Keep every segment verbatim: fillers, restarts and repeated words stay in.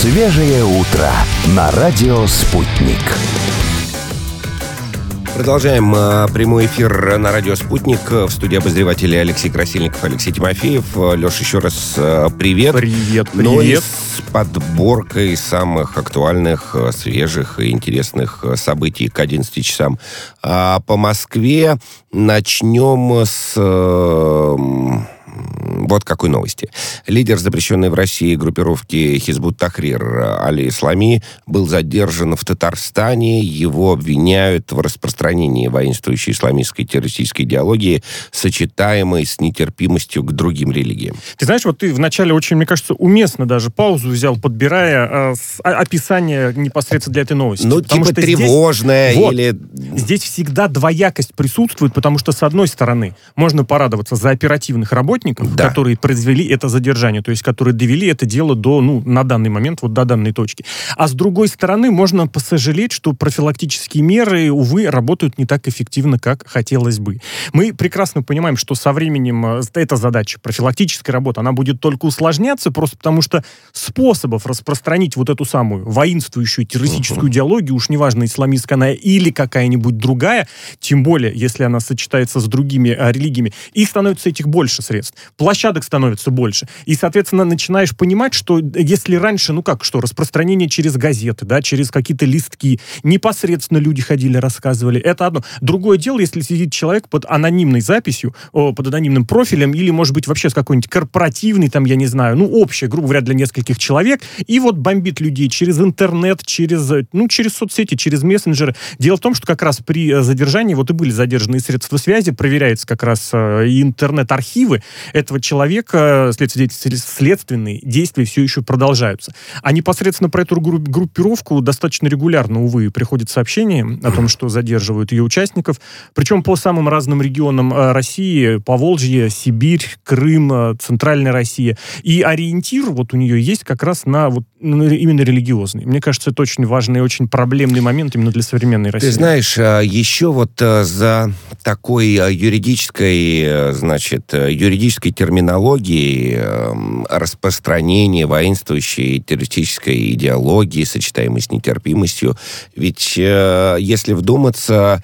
Свежее утро на радио «Спутник». Продолжаем э, прямой эфир на радио «Спутник». В студии обозреватели Алексей Красильников, Алексей Тимофеев. Леш, еще раз э, привет. Привет, привет. Ну и с подборкой самых актуальных, свежих и интересных событий к одиннадцати часам. А по Москве начнем с... Э, Вот какой новости. Лидер запрещенной в России группировки Хизбут Тахрир Али Ислами был задержан в Татарстане. Его обвиняют в распространении воинствующей исламистской террористической идеологии, сочетаемой с нетерпимостью к другим религиям. Ты знаешь, вот ты вначале очень, мне кажется, уместно даже паузу взял, подбирая э, с, а, описание непосредственно для этой новости. Ну, потому типа что тревожное здесь, или... Вот, здесь всегда двоякость присутствует, потому что, с одной стороны, можно порадоваться за оперативных работников, да. которые произвели это задержание, то есть которые довели это дело до, ну, на данный момент, вот до данной точки. А с другой стороны, можно посожалеть, что профилактические меры, увы, работают не так эффективно, как хотелось бы. Мы прекрасно понимаем, что со временем эта задача, профилактическая работа, она будет только усложняться, просто потому что способов распространить вот эту самую воинствующую террористическую uh-huh. идеологию, уж неважно, исламистская она или какая-нибудь другая, тем более, если она сочетается с другими а, религиями, их становится этих больше средств. Площадок становится больше. И, соответственно, начинаешь понимать, что если раньше, ну как, что, распространение через газеты, да, через какие-то листки, непосредственно люди ходили, рассказывали, это одно. Другое дело, если сидит человек под анонимной записью, о, под анонимным профилем, или, может быть, вообще с какой-нибудь корпоративной, там, я не знаю, ну, общей, грубо говоря, для нескольких человек, и вот бомбит людей через интернет, через, ну, через соцсети, через мессенджеры. Дело в том, что как раз при задержании, вот и были задержаны средства связи, проверяются как раз э, интернет-архивы этого человека, следственные действия все еще продолжаются. А непосредственно про эту группировку достаточно регулярно, увы, приходят сообщения о том, что задерживают ее участников, причем по самым разным регионам России, Поволжье, Сибирь, Крым, Центральная Россия. И ориентир вот у нее есть как раз на вот именно религиозный. Мне кажется, это очень важный и очень проблемный момент именно для современной России. Ты знаешь, еще вот за такой юридической, значит, юридической терминологией распространения воинствующей террористической идеологии, сочетаемой с нетерпимостью, ведь если вдуматься,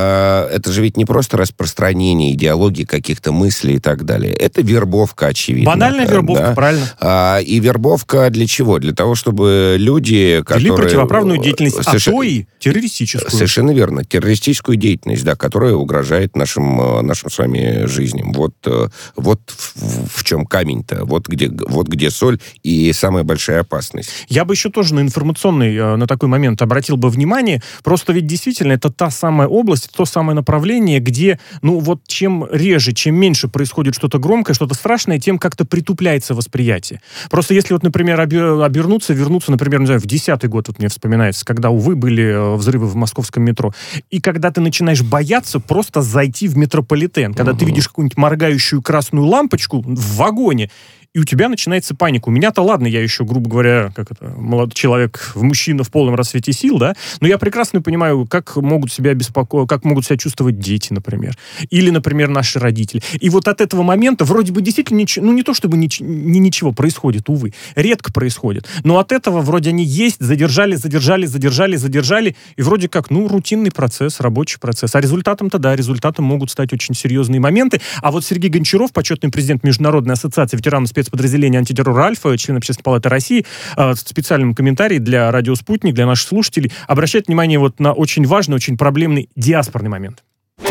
это же ведь не просто распространение идеологии, каких-то мыслей и так далее. Это вербовка, очевидно. Банальная вербовка, да? Правильно. И вербовка для чего? Для того, чтобы люди, которые... Вели противоправную деятельность, совершенно... а то и террористическую. Совершенно верно. Террористическую деятельность, да, которая угрожает нашим, нашим с вами жизням. Вот, вот в, в чем камень-то. Вот где, вот где соль и самая большая опасность. Я бы еще тоже на информационный, на такой момент обратил бы внимание. Просто ведь действительно это та самая область, то самое направление, где, ну вот чем реже, чем меньше происходит что-то громкое, что-то страшное, тем как-то притупляется восприятие. Просто если вот, например, обернуться, вернуться, например, не знаю, в десятый год, вот мне вспоминается, когда, увы, были взрывы в московском метро, и когда ты начинаешь бояться просто зайти в метрополитен, когда угу. ты видишь какую-нибудь моргающую красную лампочку в вагоне, и у тебя начинается паника. У меня-то, ладно, я еще, грубо говоря, как это, молодой человек, мужчина в полном расцвете сил, да, но я прекрасно понимаю, как могут себя беспокоить, как могут себя чувствовать дети, например, или, например, наши родители. И вот от этого момента вроде бы действительно, ничего, ну не то чтобы нич- не ничего происходит, увы, редко происходит, но от этого вроде они есть, задержали, задержали, задержали, задержали, и вроде как, ну, рутинный процесс, рабочий процесс. А результатом-то, да, результатом могут стать очень серьезные моменты. А вот Сергей Гончаров, почетный президент Международной ассоциации ветеранов спецопераций спецподразделения антитеррора «Альфа», член Общественной палаты России, в специальном комментарии для радио «Спутник», для наших слушателей, обращает внимание вот на очень важный, очень проблемный диаспорный момент.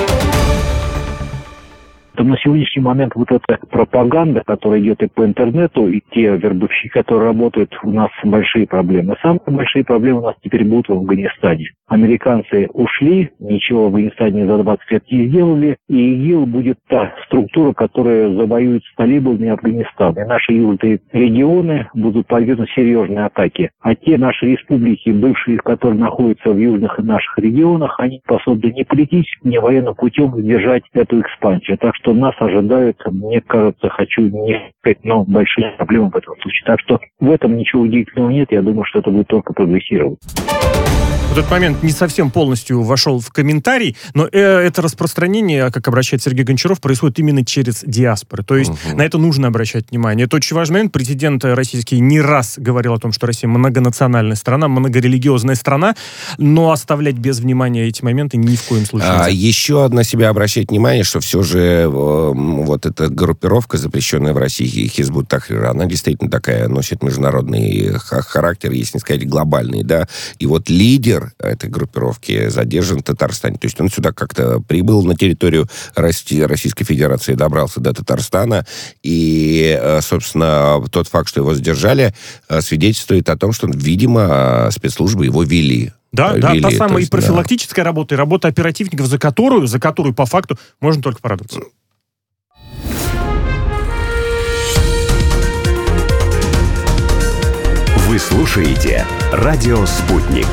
На сегодняшний момент вот эта пропаганда, которая идет и по интернету, и те вербовщики, которые работают, у нас большие проблемы. Самые большие проблемы у нас теперь будут в Афганистане. Американцы ушли, ничего в Афганистане за двадцать лет не сделали, и ИГИЛ будет та структура, которая завоюет с талибами Афганистан. И наши южные регионы будут подвергнуты серьезной атаке. А те наши республики, бывшие, которые находятся в южных наших регионах, они способны не политическим, не военным путем сдержать эту экспансию. Так что нас ожидают, мне кажется, хочу не сказать, но большие проблемы в этом случае. Так что в этом ничего удивительного нет. Я думаю, что это будет только прогрессировать. Вот этот момент не совсем полностью вошел в комментарий, но э, это распространение, как обращает Сергей Гончаров, происходит именно через диаспоры. То есть uh-huh. на это нужно обращать внимание. Это очень важный момент. Президент российский не раз говорил о том, что Россия многонациональная страна, многорелигиозная страна, но оставлять без внимания эти моменты ни в коем случае нельзя. А еще на себя обращать внимание, что все же э, вот эта группировка, запрещенная в России, Хизбут Тахрир, она действительно такая, носит международный характер, если не сказать глобальный, да, и вот лидер этой группировки задержан в Татарстане. То есть он сюда как-то прибыл на территорию России, Российской Федерации, добрался до Татарстана, и, собственно, тот факт, что его задержали, свидетельствует о том, что, видимо, спецслужбы его вели. Да, вели, да, та самая есть, и профилактическая да. работа, и работа оперативников, за которую, за которую, по факту, можно только порадоваться. Вы слушаете «Радио Спутник».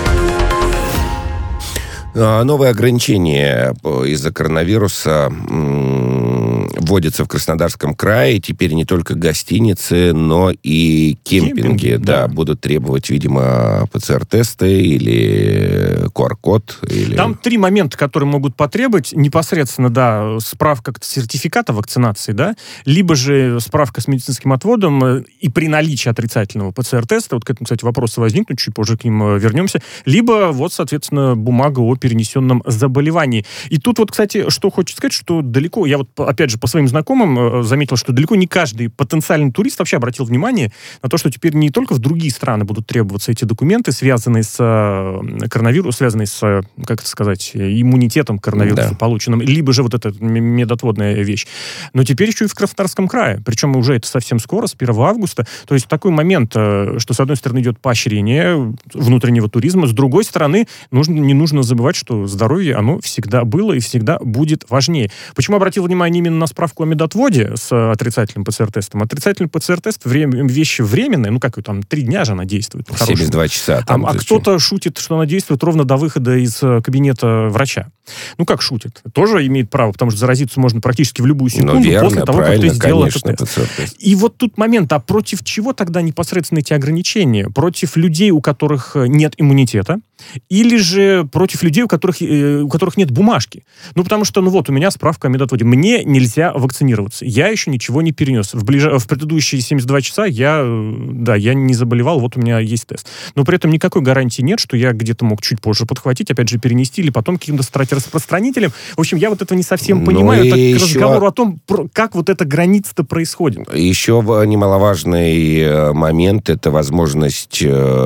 Новые ограничения из-за коронавируса вводятся в Краснодарском крае. Теперь не только гостиницы, но и кемпинги, кемпинги да, да. будут требовать, видимо, ПЦР-тесты или ку ар-код. Или... Там три момента, которые могут потребовать. Непосредственно, да, справка сертификата вакцинации, да, либо же справка с медицинским отводом и при наличии отрицательного ПЦР-теста, вот к этому, кстати, вопросы возникнут, чуть позже к ним вернемся, либо вот, соответственно, бумага о перенесенном заболевании. И тут вот, кстати, что хочется сказать, что далеко, я вот, опять же, по своим знакомым заметил, что далеко не каждый потенциальный турист вообще обратил внимание на то, что теперь не только в другие страны будут требоваться эти документы, связанные с коронавирусом, связанные с, как это сказать, иммунитетом к коронавирусу да. полученным, либо же вот эта медотводная вещь. Но теперь еще и в Краснодарском крае. Причем уже это совсем скоро, с первого августа. То есть такой момент, что с одной стороны идет поощрение внутреннего туризма, с другой стороны нужно, не нужно забывать, что здоровье, оно всегда было и всегда будет важнее. Почему обратил внимание именно на справку о медотводе с отрицательным ПЦР-тестом? Отрицательный ПЦР-тест время, вещь временная, ну как ее там, три дня же она действует. семьдесят два часа. Там а а кто-то шутит, что она действует ровно до выхода из кабинета врача. Ну как шутит? Тоже имеет право, потому что заразиться можно практически в любую секунду ну, верно, после того, как ты сделал конечно, этот тест. ПЦР-тест. И вот тут момент, а против чего тогда непосредственно эти ограничения? Против людей, у которых нет иммунитета? Или же против людей, у которых, э, у которых нет бумажки? Ну, потому что, ну вот, у меня справка о медотводе. Мне нельзя вакцинироваться. Я еще ничего не перенес. В, ближ... в предыдущие семьдесят два часа я, да, я не заболевал, вот у меня есть тест. Но при этом никакой гарантии нет, что я где-то мог чуть позже подхватить, опять же, перенести, или потом каким-то стать распространителем. В общем, я вот этого не совсем понимаю. Это еще... разговор о том, как вот эта граница-то происходит. Еще немаловажный момент — это возможность,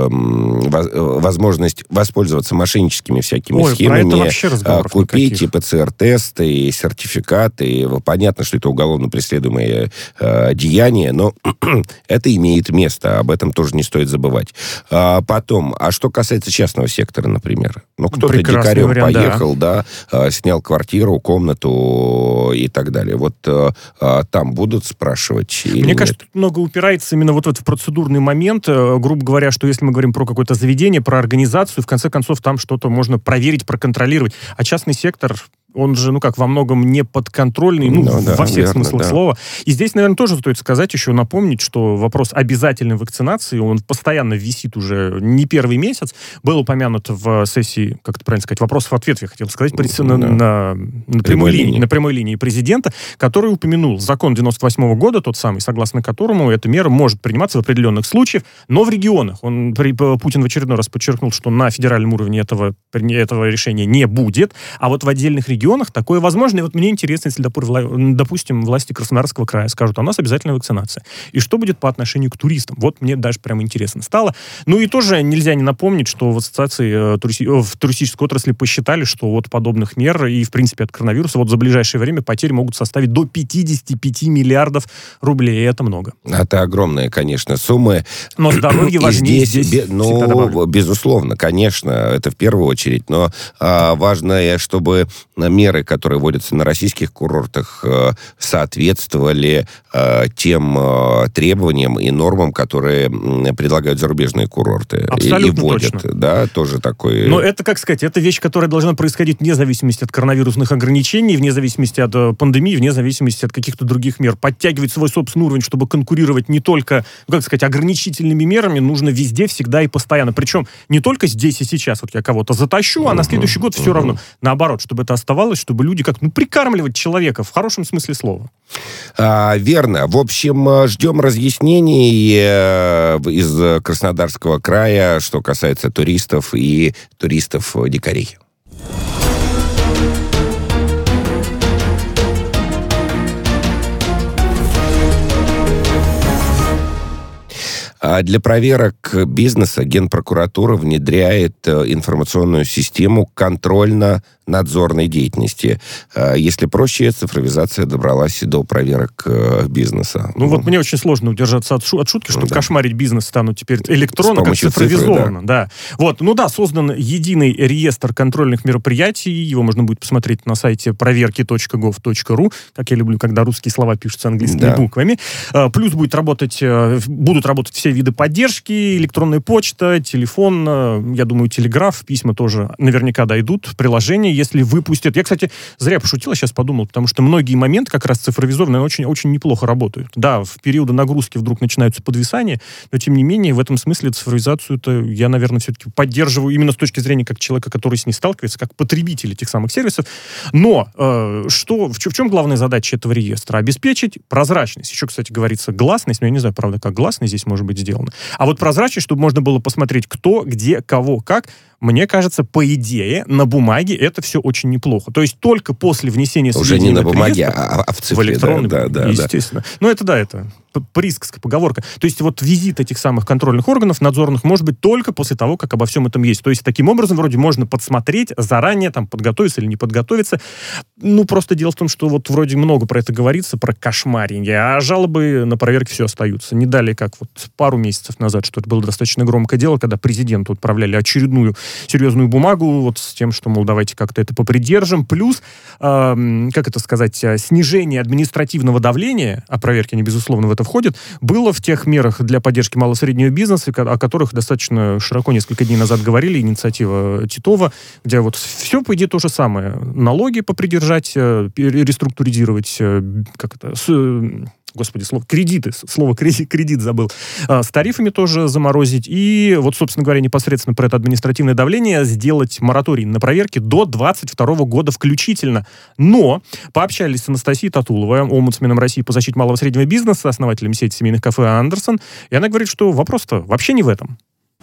возможность воспользоваться мошенническими всякими Ой, схемами, купить и ПЦР-тесты, и сертификаты. И понятно, что это уголовно преследуемое э, деяние, но это имеет место, об этом тоже не стоит забывать. А потом, а что касается частного сектора, например, ну, кто-то дикарем вариант, поехал, да, да снял квартиру, комнату и так далее. Вот э, там будут спрашивать? Мне кажется, тут много упирается именно вот в этот процедурный момент, э, грубо говоря, что если мы говорим про какое-то заведение, про организацию, в конце концов, там что-то можно проверить, проконтролировать. А частный сектор, он же, ну как, во многом не подконтрольный, ну, ну да, во всех верно, смыслах да. слова. И здесь, наверное, тоже стоит сказать, еще напомнить, что вопрос обязательной вакцинации, он постоянно висит уже не первый месяц. Был упомянут в сессии, как это правильно сказать, вопросов-ответов, я хотел сказать, да. на, на, на, прямой линии, линии. на прямой линии президента, который упомянул закон девяносто восьмого года, тот самый, согласно которому эта мера может приниматься в определенных случаях, но в регионах. Он, Путин в очередной раз подчеркнул, что на федеральном уровне этого, этого решения не будет, а вот в отдельных регионах регионах такое возможно. И вот мне интересно, если, допустим, власти Краснодарского края скажут, а у нас обязательная вакцинация. И что будет по отношению к туристам? Вот мне даже прям интересно стало. Ну и тоже нельзя не напомнить, что в ассоциации туристи... в туристической отрасли посчитали, что от подобных мер и, в принципе, от коронавируса вот за ближайшее время потери могут составить до пятьдесят пять миллиардов рублей. И это много. Это огромные, конечно, суммы. Но здоровье важнее здесь, здесь бе... Ну, безусловно, конечно, это в первую очередь. Но а, важно, чтобы меры, которые вводятся на российских курортах, соответствовали тем требованиям и нормам, которые предлагают зарубежные курорты. Абсолютно и, и вводят. Точно. Да, тоже такой... Но это, как сказать, это вещь, которая должна происходить вне зависимости от коронавирусных ограничений, вне зависимости от пандемии, вне зависимости от каких-то других мер. Подтягивать свой собственный уровень, чтобы конкурировать не только, как сказать, ограничительными мерами, нужно везде, всегда и постоянно. Причем не только здесь и сейчас. Вот я кого-то затащу, а на следующий год все равно. Наоборот, чтобы это оставалось, чтобы люди как, ну, прикармливать человека в хорошем смысле слова. А, верно. В общем, ждем разъяснений э, из Краснодарского края, что касается туристов и туристов-дикарей. Для проверок бизнеса Генпрокуратура внедряет информационную систему контрольно-надзорной деятельности. Если проще, цифровизация добралась до проверок бизнеса. Ну, ну вот мне очень сложно удержаться от, шу- от шутки, что да. кошмарить бизнес станут теперь электронно, как цифровизованно. Цифры, да. Да. Вот. Ну да, создан единый реестр контрольных мероприятий. Его можно будет посмотреть на сайте проверки точка гов точка ру. Как я люблю, когда русские слова пишутся английскими да. буквами. Плюс будет работать, будут работать все виды поддержки, электронная почта, телефон, я думаю, телеграф, письма тоже наверняка дойдут, приложения, если выпустят. Я, кстати, зря пошутил, сейчас подумал, потому что многие моменты как раз цифровизованные очень, очень неплохо работают. Да, в периоды нагрузки вдруг начинаются подвисания, но, тем не менее, в этом смысле цифровизацию-то я, наверное, все-таки поддерживаю именно с точки зрения как человека, который с ней сталкивается, как потребитель этих самых сервисов. Но э, что, в, в чем главная задача этого реестра? Обеспечить прозрачность. Еще, кстати, говорится гласность, но я не знаю, правда, как гласность здесь может быть сделано. А вот прозрачность, чтобы можно было посмотреть, кто, где, кого, как, мне кажется, по идее, на бумаге это все очень неплохо. То есть только после внесения уже не на бумаге, реестра, а, а в цифре. В электронном, да, да, естественно. Да. Ну, это да, это присказка, поговорка. То есть вот визит этих самых контрольных органов, надзорных, может быть только после того, как обо всем этом есть. То есть таким образом вроде можно подсмотреть заранее, там, подготовиться или не подготовиться. Ну, просто дело в том, что вот вроде много про это говорится, про кошмарение, а жалобы на проверки все остаются. Не далее, как вот пару месяцев назад, что это было достаточно громкое дело, когда президенту отправляли очередную серьезную бумагу вот с тем, что, мол, давайте как-то это попридержим. Плюс, э, как это сказать, снижение административного давления, а проверки, они, безусловно, в это входят, было в тех мерах для поддержки малого и среднего бизнеса, о которых достаточно широко несколько дней назад говорили, инициатива Титова, где вот все, по идее, то же самое. Налоги попридержать, реструктуризировать, как это... С, Господи, слово кредиты, слово кредит, кредит забыл. А, с тарифами тоже заморозить. И вот, собственно говоря, непосредственно про это административное давление сделать мораторий на проверки до двадцать второго года включительно. Но пообщались с Анастасией Татуловой, омбудсменом России по защите малого и среднего бизнеса, основателем сети семейных кафе «Андерсон». И она говорит, что вопрос-то вообще не в этом.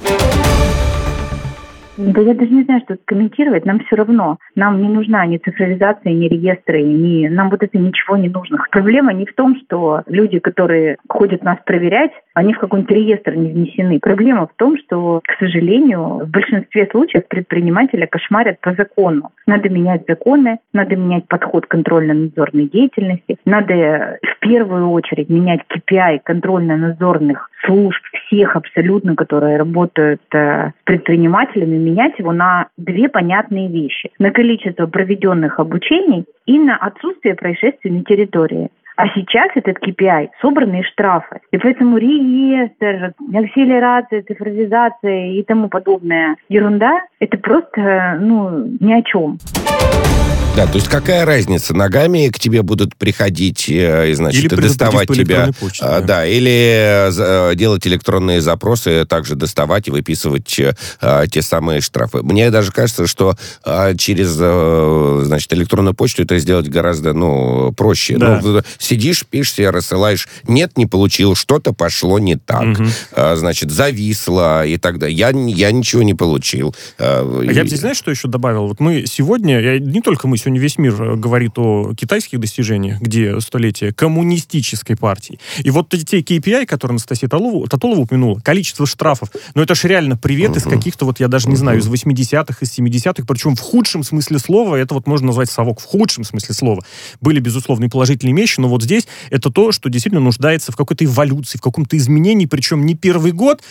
Да я даже не знаю, что комментировать. Нам все равно. Нам не нужна ни цифровизация, ни реестры, ни... нам вот это ничего не нужно. Проблема не в том, что люди, которые ходят нас проверять, они в какой-нибудь реестр не внесены. Проблема в том, что, к сожалению, в большинстве случаев предпринимателя кошмарят по закону. Надо менять законы, надо менять подход контрольно-надзорной деятельности, надо в первую очередь менять кей пи ай контрольно-надзорных служб всех абсолютно, которые работают э, с предпринимателями, менять его на две понятные вещи. На количество проведенных обучений и на отсутствие происшествий на территории. А сейчас этот кей пи ай – собранные штрафы. И поэтому реестр, акселерация, цифровизация и тому подобная ерунда – это просто, ну, ни о чем. Да, то есть какая разница? Ногами к тебе будут приходить и, значит, или доставать тебя. Почте, а, да. да, или а, делать электронные запросы, также доставать и выписывать а, те самые штрафы. Мне даже кажется, что а, через, а, значит, электронную почту это сделать гораздо, ну, проще. Да. Ну, сидишь, пишешь себе, рассылаешь. Нет, не получил, что-то пошло не так. Угу. А, значит, зависло и так далее. Я, я ничего не получил. А, а и... Я бы здесь, знаешь, что еще добавил? Вот мы сегодня, я, не только мы, сегодня весь мир говорит о китайских достижениях, где столетие коммунистической партии. И вот те кей пи ай, которые Анастасия Татулова, Татулова упомянула, количество штрафов, ну это ж реально привет uh-huh. из каких-то, вот я даже не uh-huh. знаю, из восьмидесятых, из семидесятых, причем в худшем смысле слова, это вот можно назвать совок, в худшем смысле слова. Были, безусловно, и положительные вещи, но вот здесь это то, что действительно нуждается в какой-то эволюции, в каком-то изменении, причем не первый год.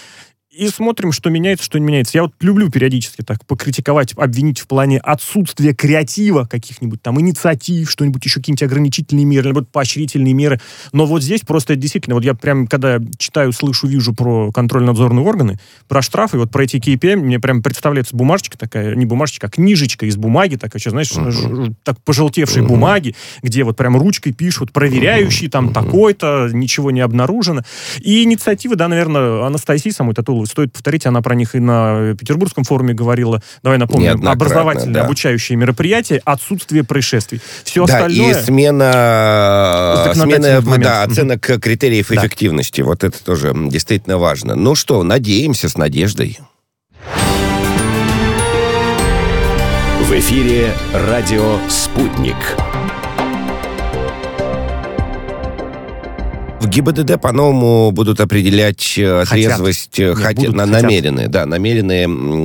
И смотрим, что меняется, что не меняется. Я вот люблю периодически так покритиковать, обвинить в плане отсутствия креатива каких-нибудь там инициатив, что-нибудь еще, какие-нибудь ограничительные меры, либо поощрительные меры. Но вот здесь просто действительно, вот я прям, когда читаю, слышу, вижу про контрольно-надзорные органы, про штрафы, вот про эти кей пи ай, мне прям представляется бумажечка такая, не бумажечка, а книжечка из бумаги, такая, что, знаешь, uh-huh. так пожелтевшей uh-huh. бумаги, где вот прям ручкой пишут, проверяющий, uh-huh. там uh-huh. такой-то, ничего не обнаружено. И инициативы, да, наверное, Анастасии самой Татуловой стоит повторить, она про них и на Петербургском форуме говорила, давай напомним, образовательные, да. обучающие мероприятия, отсутствие происшествий. Все да, остальное... и смена, смена да, оценок mm-hmm. критериев да. эффективности. Вот это тоже действительно важно. Ну что, надеемся с надеждой. В эфире радио «Спутник». В ГИБДД по-новому будут определять хотят. трезвость, Нет, хот... будут, намеренные, хотят. да, намеренные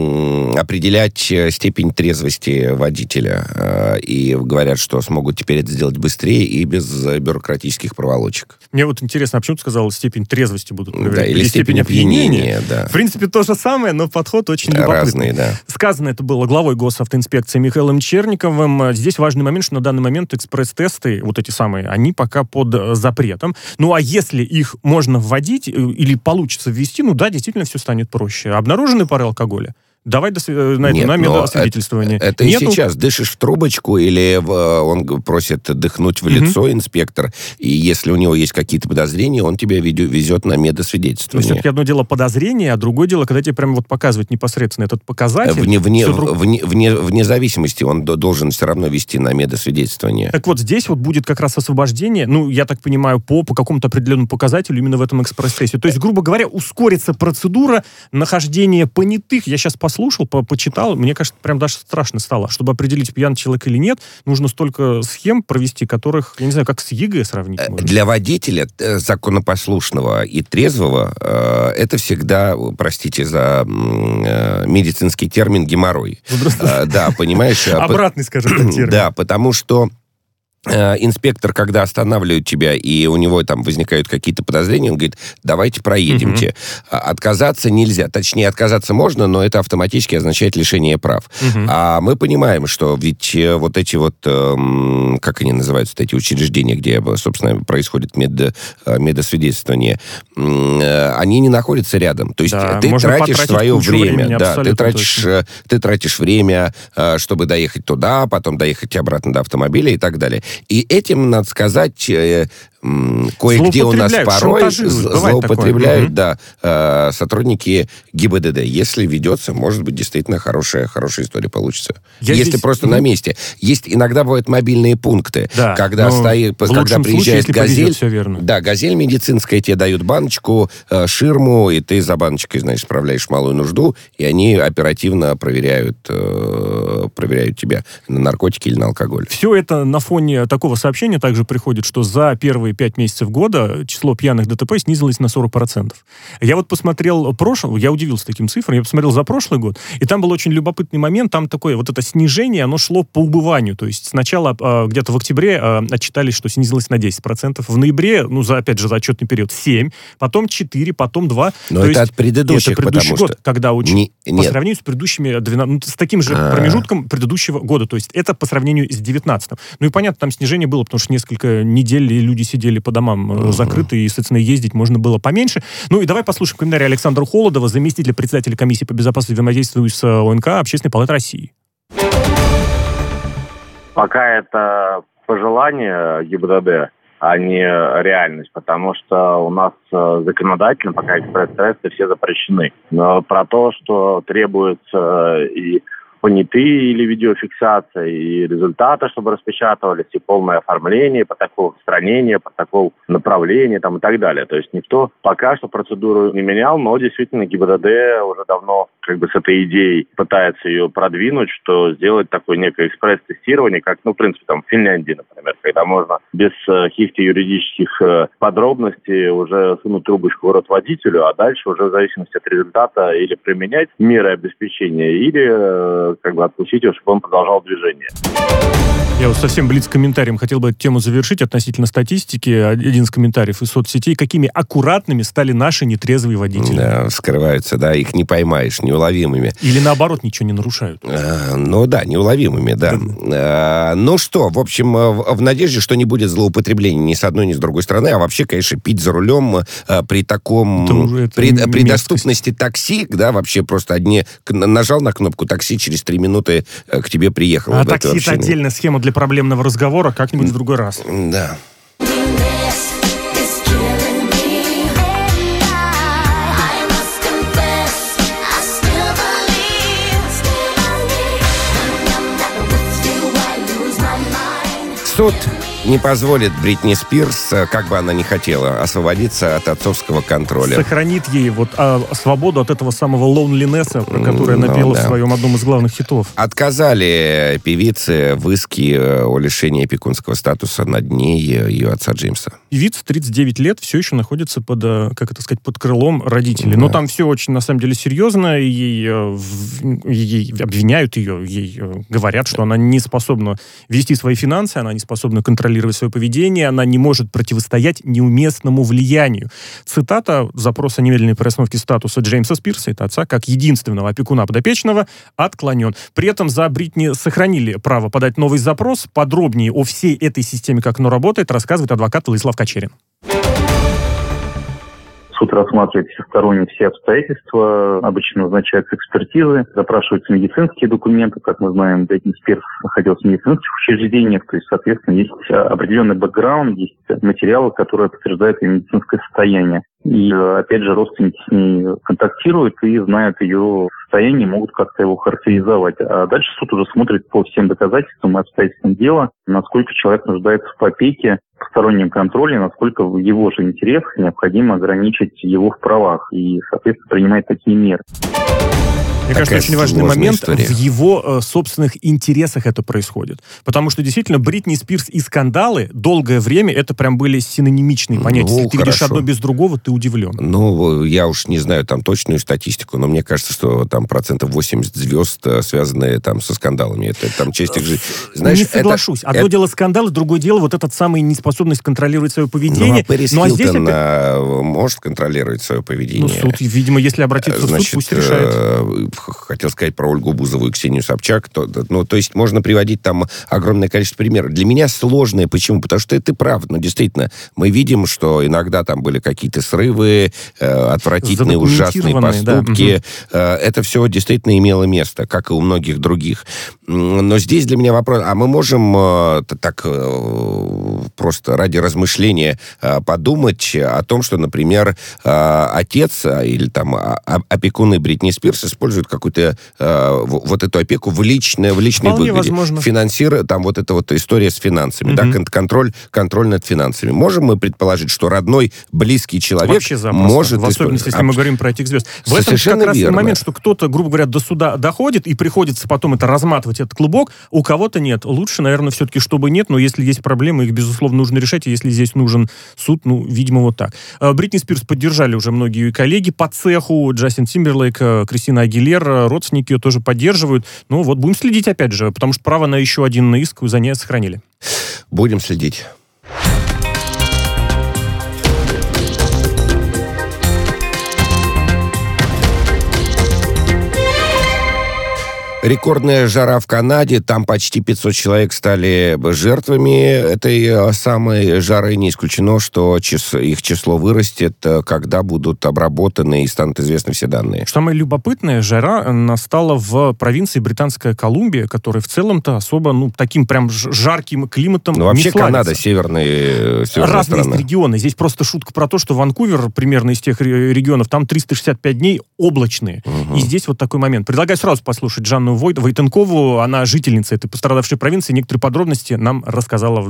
м- определять степень трезвости водителя. И говорят, что смогут теперь это сделать быстрее и без бюрократических проволочек. Мне вот интересно, а почему ты сказал, степень трезвости будут проверять? Да, или, или степень опьянения, опьянения, да. В принципе, то же самое, но подход очень да, любопытный. Разные, да. Сказано это было главой госавтоинспекции Михаилом Черниковым. Здесь важный момент, что на данный момент экспресс-тесты, вот эти самые, они пока под запретом. Ну, а если их можно вводить или получится ввести, ну да, действительно все станет проще. Обнаружены пары алкоголя? Давай до, на это, на медосвидетельствование. Это, это и сейчас. Дышишь в трубочку, или в, он просит дыхнуть в лицо, mm-hmm. инспектор, и если у него есть какие-то подозрения, он тебя везет на медосвидетельствование. То есть, все-таки одно дело подозрение, а другое дело, когда тебе прямо вот показывают непосредственно этот показатель. Вне, вне, друг... вне, вне, вне зависимости он должен все равно вести на медосвидетельствование. Так вот, здесь вот будет как раз освобождение, ну, я так понимаю, по, по какому-то определенному показателю именно в этом экспресс-тесте. То есть, грубо говоря, ускорится процедура нахождения понятых. Я сейчас посмотрю, слушал, по почитал, мне кажется, прям даже страшно стало. Чтобы определить, пьян человек или нет, нужно столько схем провести, которых, я не знаю, как с ЕГЭ сравнить. Можно. Для водителя законопослушного и трезвого это всегда, простите за медицинский термин, геморрой. Да, понимаешь? Обратный, скажем так, термин. Да, потому что инспектор, когда останавливает тебя, и у него там возникают какие-то подозрения, он говорит, давайте проедемте. Uh-huh. Отказаться нельзя. Точнее, отказаться можно, но это автоматически означает лишение прав. Uh-huh. А мы понимаем, что ведь вот эти вот, эм, как они называются, эти учреждения, где, собственно, происходит мед, медосвидетельствование, э, они не находятся рядом. То есть да, ты тратишь свое время. Да, ты тратишь, ты тратишь время, э, чтобы доехать туда, потом доехать обратно до автомобиля и так далее. И этим, надо сказать, э, кое-где у нас порой злоупотребляют да, э, сотрудники ГИБДД. Если ведется, может быть, действительно хорошая, хорошая история получится. Я если здесь... просто mm-hmm. на месте. Есть иногда бывают мобильные пункты, да, когда, стоит, когда приезжает случае, «Газель», повезет, да, «Газель» медицинская, тебе дают баночку, э, ширму, и ты за баночкой, значит, справляешь малую нужду, и они оперативно проверяют, э, проверяют тебя на наркотики или на алкоголь. Все это на фоне такого сообщения также приходит, что за первые пять месяцев года число пьяных ДТП снизилось на сорок процентов. Я вот посмотрел прошлый, я удивился таким цифрам, я посмотрел за прошлый год, и там был очень любопытный момент, там такое вот это снижение, оно шло по убыванию, то есть сначала э, где-то в октябре э, отчитались, что снизилось на десять процентов, в ноябре, ну, за, опять же, за отчетный период семь, потом четыре, потом два. Но то это есть, от предыдущих, это предыдущий потому год, что... когда очень, не, по нет. сравнению с предыдущими, двенадцатым, ну, с таким же А-а-а. промежутком предыдущего года, то есть это по сравнению с девятнадцатым. Ну и понятно, там снижение было, потому что несколько недель люди сидели по домам uh-huh. закрыты, и, соответственно, ездить можно было поменьше. Ну и давай послушаем комментарий Александра Холодова, заместителя председателя комиссии по безопасности и взаимодействию с ОНК Общественной палаты России. Пока это пожелание ГИБДД, а не реальность, потому что у нас законодательно пока экспресс-тесты все запрещены. Но про то, что требуется и понятые или видеофиксация, и результаты, чтобы распечатывались, и полное оформление, протокол устранения, протокол направления там, и так далее. То есть никто пока что процедуру не менял, но действительно ГИБДД уже давно как бы с этой идеей пытается ее продвинуть, что сделать такое некое экспресс-тестирование, как, ну, в принципе, там в Финляндии, например, когда можно без каких-то юридических подробностей уже сунуть трубочку в рот водителю, а дальше уже в зависимости от результата или применять меры обеспечения, или как бы отпустить его, чтобы он продолжал движение. Я вот совсем блиц-комментарием хотел бы эту тему завершить относительно статистики. Один из комментариев из соцсетей. Какими аккуратными стали наши нетрезвые водители. Да, скрываются, да, их не поймаешь, неуловимыми. Или наоборот, ничего не нарушают. А, ну да, неуловимыми, да. да. А, ну что, в общем, в, в надежде, что не будет злоупотребления ни с одной, ни с другой стороны, а вообще, конечно, пить за рулем а, при таком... Это уже, это при, при доступности такси, да, вообще просто одни... Нажал на кнопку такси, через три минуты к тебе приехало. А такси — это отдельная схема для проблемного разговора, как-нибудь в другой раз. Да. Суд не позволит Бритни Спирс, как бы она ни хотела, освободиться от отцовского контроля. Сохранит ей вот а, свободу от этого самого лоунлинесса, про который она пела, ну, да, в своем одном из главных хитов. Отказали певице в иске о лишении опекунского статуса над ней ее отца Джеймса. Певица тридцать девять лет все еще находится под, как это сказать, под крылом родителей. Да. Но там все очень, на самом деле, серьезно. Ей, ей обвиняют ее, ей говорят, что она не способна вести свои финансы, она не способна контролировать свое поведение, она не может противостоять неуместному влиянию. Цитата запроса немедленной переостановки статуса Джеймса Спирса, это отца, как единственного опекуна подопечного, отклонен. При этом за Бритни сохранили право подать новый запрос. Подробнее о всей этой системе, как оно работает, рассказывает адвокат Владислав Качерин. Суд рассматривает всесторонне все обстоятельства, обычно назначаются экспертизы, запрашиваются медицинские документы. Как мы знаем, Бритни Спирс находилась в медицинских учреждениях, то есть, соответственно, есть определенный бэкграунд, есть материалы, которые подтверждают ее медицинское состояние. И, опять же, родственники с ней контактируют и знают ее состояние, могут как-то его характеризовать. А дальше суд уже смотрит по всем доказательствам и обстоятельствам дела, насколько человек нуждается в опеке, постороннем контроле, насколько в его же интересах необходимо ограничить его в правах и, соответственно, принимает такие меры. Мне кажется, очень важный момент, история. В его э, собственных интересах это происходит. Потому что, действительно, Бритни Спирс и скандалы долгое время это прям были синонимичные понятия. Ну, Если ты видишь одно без другого, ты удивлен. Ну, я уж не знаю там точную статистику, но мне кажется, что там процентов восемьдесят звезд связаны там со скандалами. Это там часть их жизни. Знаешь, не соглашусь. Это, Одно это... дело скандалы, другое дело вот этот самый неспособность контролировать свое поведение. Ну, а Пэрис ну, а Хилтон здесь опять... может контролировать свое поведение. Ну, суд, видимо, если обратиться Значит, в суд, пусть решает. Хотел сказать про Ольгу Бузову и Ксению Собчак. То, ну, то есть можно приводить там огромное количество примеров. Для меня сложное. Почему? Потому что ты прав. Но действительно, мы видим, что иногда там были какие-то срывы, э, отвратительные, ужасные поступки. Да. Э, это все действительно имело место, как и у многих других. Но здесь для меня вопрос, а мы можем э, так э, просто ради размышления э, подумать о том, что, например, э, отец э, или там э, опекуны Бритни Спирс используют какую-то э, вот эту опеку в личной, в личной выгоде. Возможно. Финансирует, там вот эта вот история с финансами, угу. да, контроль, контроль над финансами. Можем мы предположить, что родной, близкий человек может... В особенности, если мы говорим про этих звезд. В этом как раз верно. Момент, что кто-то, грубо говоря, до суда доходит, и приходится потом это разматывать, этот клубок, у кого-то нет. Лучше, наверное, все-таки, чтобы нет, но если есть проблемы, их, безусловно, нужно решать, и если здесь нужен суд, ну, видимо, вот так. Бритни Спирс поддержали уже многие коллеги по цеху, Джастин Тимберлейк, Кристина Агилера, родственники ее тоже поддерживают. Ну, вот будем следить, опять же, потому что право на еще один иск за ней сохранили. Будем следить. Рекордная жара в Канаде, там почти пятьсот человек стали жертвами этой самой жары. Не исключено, что их число вырастет, когда будут обработаны и станут известны все данные. Самое любопытное, жара настала в провинции Британская Колумбия, которая в целом-то особо, ну, таким прям жарким климатом ну, вообще не славится. Канада, северные, северная Разные страна. есть регионы. Здесь просто шутка про то, что Ванкувер, примерно из тех регионов, там триста шестьдесят пять дней облачные. Угу. И здесь вот такой момент. Предлагаю сразу послушать Жанну Войтенкову, она жительница этой пострадавшей провинции, некоторые подробности нам рассказала.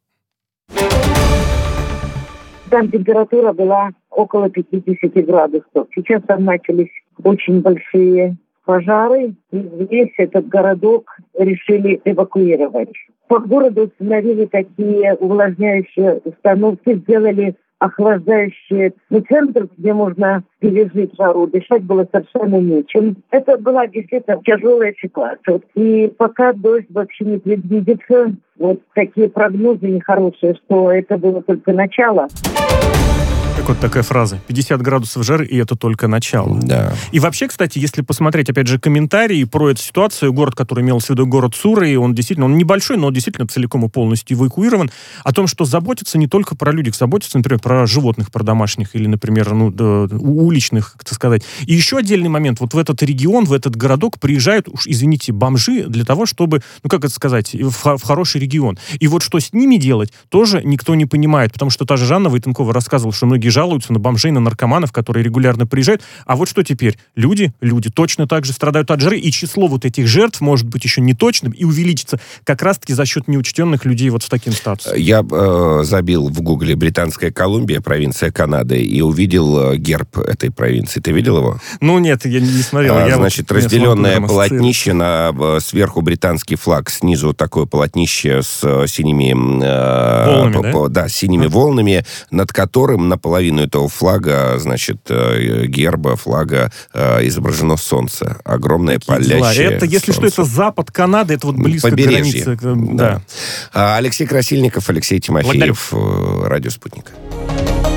Там температура была около пятьдесят градусов. Сейчас там начались очень большие пожары, и весь этот городок решили эвакуировать. По городу установили такие увлажняющие установки, сделали охлаждающие, ну, центр, где можно пережить жару, дышать было совершенно нечем. Это была действительно тяжелая ситуация. И пока дождь вообще не предвидится, вот такие прогнозы нехорошие, что это было только начало. Как вот такая фраза. пятьдесят градусов жары, и это только начало. Да. И вообще, кстати, если посмотреть, опять же, комментарии про эту ситуацию, город, который имел в виду город Суры, он действительно, он небольшой, но действительно целиком и полностью эвакуирован, о том, что заботятся не только про людей, заботятся, например, про животных, про домашних или, например, ну, да, уличных, как сказать. И еще отдельный момент. Вот в этот регион, в этот городок приезжают, уж извините, бомжи для того, чтобы, ну, как это сказать, в, в хороший регион. И вот что с ними делать, тоже никто не понимает, потому что та же Жанна Войтенкова рассказывала, что многие жалуются на бомжей, на наркоманов, которые регулярно приезжают. А вот что теперь? Люди, люди точно так же страдают от жары, и число вот этих жертв может быть еще не точным и увеличится как раз-таки за счет неучтенных людей вот с таким статусом. Я э, забил в гугле «Британская Колумбия», провинция Канады, и увидел э, герб этой провинции. Ты видел его? Ну нет, я не смотрел. А, я значит, вот, разделенное полотнище, на, сверху британский флаг, снизу такое полотнище с э, синими... Э, волнами, по, да? По, да, с синими а. волнами, над которым наполовину этого флага, значит, э, герба, флага э, изображено солнце. Огромное палящее Это, если солнце. что, это запад Канады, это вот близко побережье. к границе. Да. Да. Алексей Красильников, Алексей Тимофеев, Благодарю. Радио «Спутник».